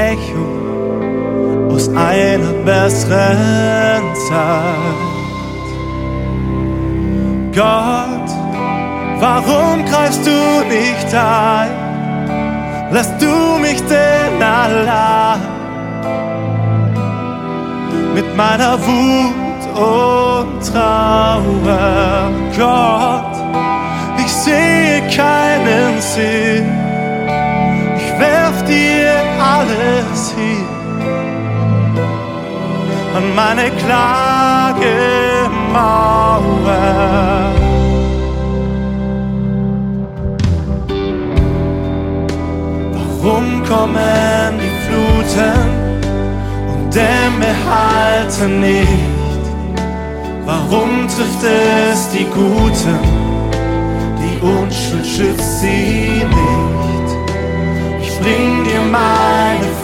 Echo aus einer besseren Zeit. Gott, warum greifst du nicht ein? Lässt du mich denn allein mit meiner Wut und Trauer? Gott, ich sehe keinen Sinn, ich werf dir alles hin an meine Klagemauer. Warum kommen die Fluten und Dämme halten nicht? Warum trifft es die Guten? Die Unschuld schützt sie nicht. Ich bring dir meine